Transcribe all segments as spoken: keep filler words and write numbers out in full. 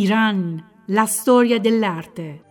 Iran, la storia dell'arte.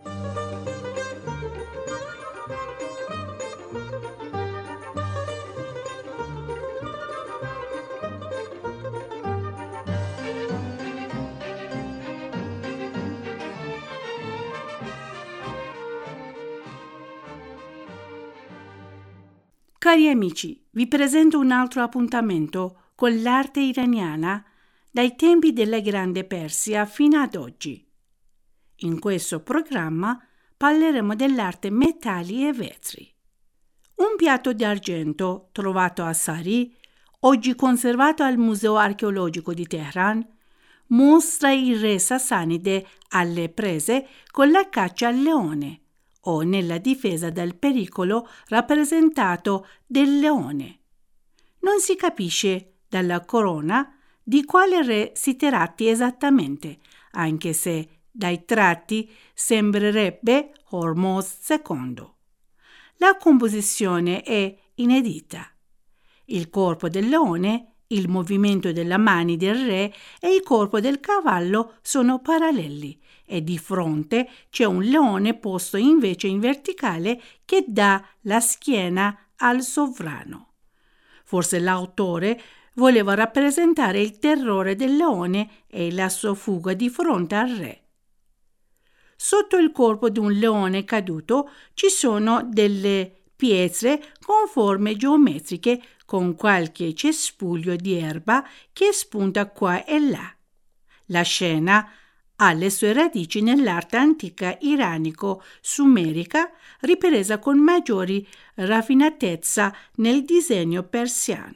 Cari amici, vi presento un altro appuntamento con l'arte iraniana dai tempi della Grande Persia fino ad oggi. In questo programma parleremo dell'arte metalli e vetri. Un piatto d'argento trovato a Sari, oggi conservato al Museo archeologico di Teheran, mostra il re Sassanide alle prese con la caccia al leone o nella difesa dal pericolo rappresentato del leone. Non si capisce dalla corona di quale re si tratti esattamente, anche se dai tratti sembrerebbe Hormozd secondo. La composizione è inedita. Il corpo del leone, il movimento delle mani del re e il corpo del cavallo sono paralleli e di fronte c'è un leone posto invece in verticale che dà la schiena al sovrano. Forse l'autore voleva rappresentare il terrore del leone e la sua fuga di fronte al re. Sotto il corpo di un leone caduto ci sono delle pietre con forme geometriche con qualche cespuglio di erba che spunta qua e là. La scena ha le sue radici nell'arte antica iranico-sumerica, ripresa con maggiori raffinatezza nel disegno persiano.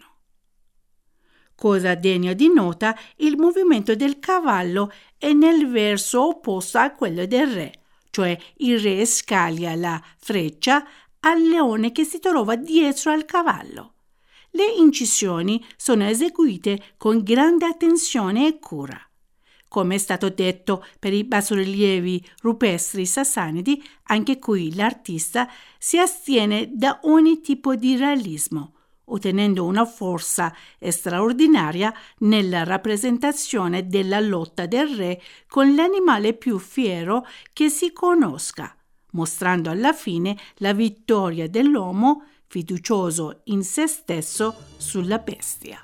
Cosa degna di nota, il movimento del cavallo è nel verso opposto a quello del re, cioè il re scaglia la freccia al leone che si trova dietro al cavallo. Le incisioni sono eseguite con grande attenzione e cura. Come è stato detto per i bassorilievi rupestri sassanidi, anche qui l'artista si astiene da ogni tipo di realismo, ottenendo una forza straordinaria nella rappresentazione della lotta del re con l'animale più fiero che si conosca, mostrando alla fine la vittoria dell'uomo fiducioso in se stesso sulla bestia.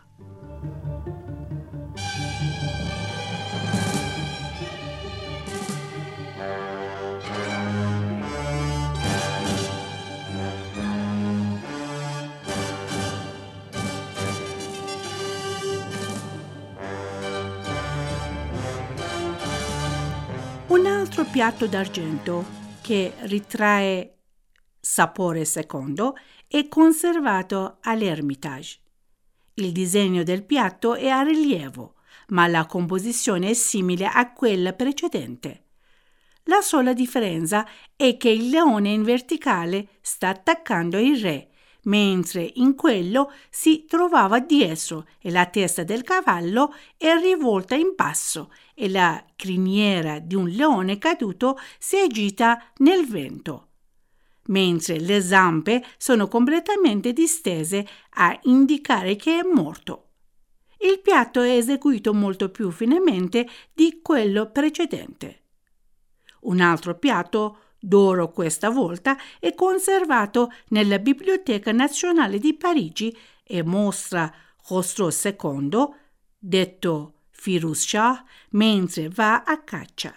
Un altro piatto d'argento che ritrae sapore secondo è conservato all'Ermitage. Il disegno del piatto è a rilievo, ma la composizione è simile a quella precedente. La sola differenza è che il leone in verticale sta attaccando il re, mentre in quello si trovava dietro e la testa del cavallo è rivolta in basso e la criniera di un leone caduto si agita nel vento, mentre le zampe sono completamente distese a indicare che è morto. Il piatto è eseguito molto più finemente di quello precedente. Un altro piatto d'oro questa volta è conservato nella Biblioteca Nazionale di Parigi e mostra Khosrow secondo, detto Firuz Shah, mentre va a caccia.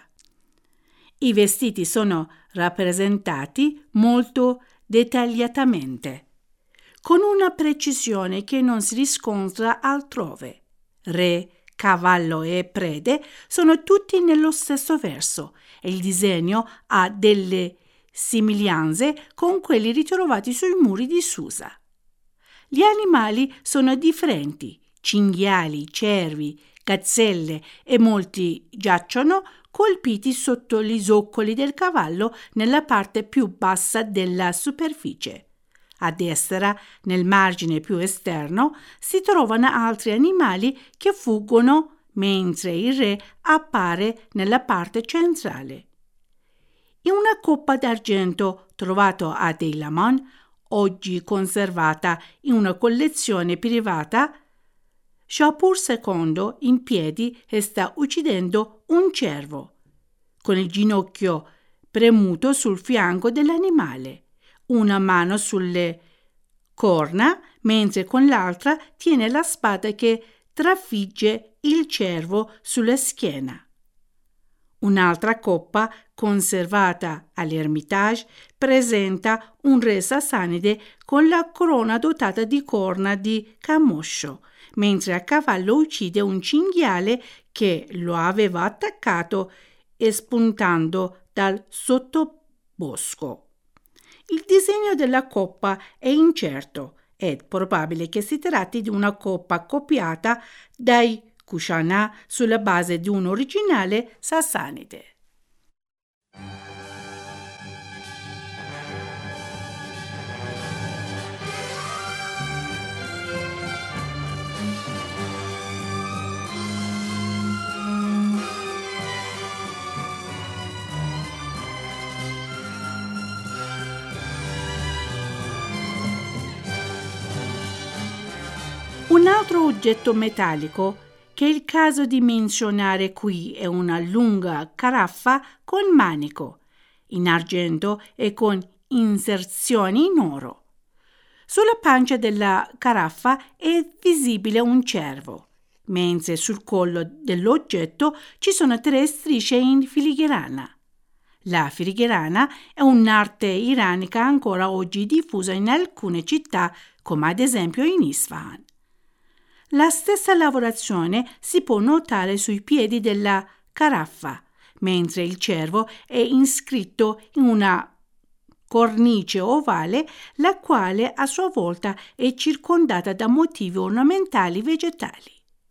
I vestiti sono rappresentati molto dettagliatamente, con una precisione che non si riscontra altrove. Re, cavallo e prede sono tutti nello stesso verso e il disegno ha delle somiglianze con quelli ritrovati sui muri di Susa. Gli animali sono differenti: cinghiali, cervi, gazzelle e molti giacciono colpiti sotto gli zoccoli del cavallo nella parte più bassa della superficie. A destra, nel margine più esterno, si trovano altri animali che fuggono, mentre il re appare nella parte centrale. In una coppa d'argento trovata a Deilaman, oggi conservata in una collezione privata, Shapur secondo in piedi sta uccidendo un cervo, con il ginocchio premuto sul fianco dell'animale, una mano sulle corna, mentre con l'altra tiene la spada che trafigge il cervo sulla schiena. Un'altra coppa, conservata all'Ermitage, presenta un re sassanide con la corona dotata di corna di camoscio, mentre a cavallo uccide un cinghiale che lo aveva attaccato espuntando dal sottobosco. Il disegno della coppa è incerto. È probabile che si tratti di una coppa copiata dai Kushana sulla base di un originale sassanide. Un altro oggetto metallico che è il caso di menzionare qui è una lunga caraffa con manico, in argento e con inserzioni in oro. Sulla pancia della caraffa è visibile un cervo, mentre sul collo dell'oggetto ci sono tre strisce in filigrana. La filigrana è un'arte iranica ancora oggi diffusa in alcune città, come ad esempio in Isfahan. La stessa lavorazione si può notare sui piedi della caraffa, mentre il cervo è iscritto in una cornice ovale, la quale a sua volta è circondata da motivi ornamentali vegetali.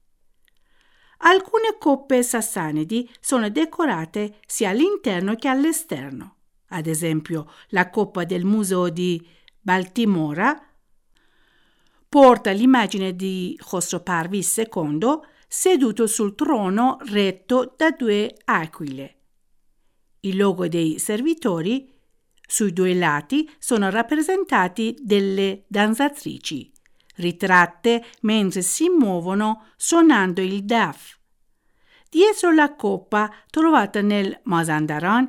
Alcune coppe sassanidi sono decorate sia all'interno che all'esterno. Ad esempio, la coppa del Museo di Baltimora porta l'immagine di Khosrow Parviz secondo seduto sul trono retto da due aquile. Il logo dei servitori sui due lati sono rappresentati delle danzatrici, ritratte mentre si muovono suonando il daf. Dietro la coppa trovata nel Mazandaran,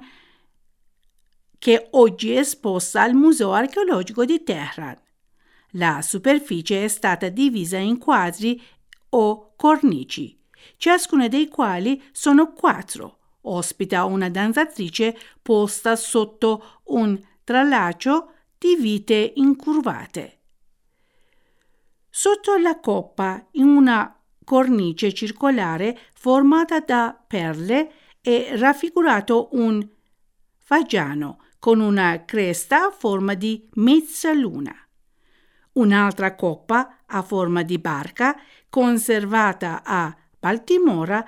che oggi è esposta al Museo archeologico di Teheran. La superficie è stata divisa in quadri o cornici, ciascuna dei quali sono quattro. Ospita una danzatrice posta sotto un tralaccio di vite incurvate. Sotto la coppa, in una cornice circolare formata da perle, è raffigurato un fagiano con una cresta a forma di mezzaluna. Un'altra coppa a forma di barca, conservata a Baltimora,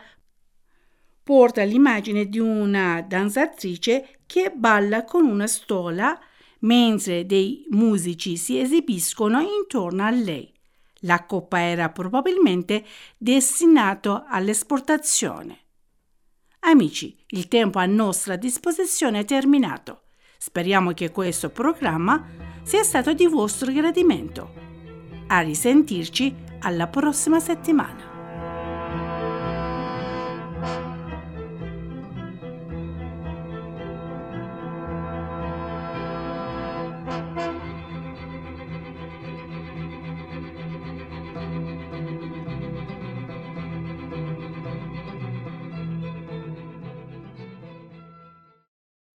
porta l'immagine di una danzatrice che balla con una stola mentre dei musici si esibiscono intorno a lei. La coppa era probabilmente destinata all'esportazione. Amici, il tempo a nostra disposizione è terminato. Speriamo che questo programma sia stato di vostro gradimento. A risentirci alla prossima settimana.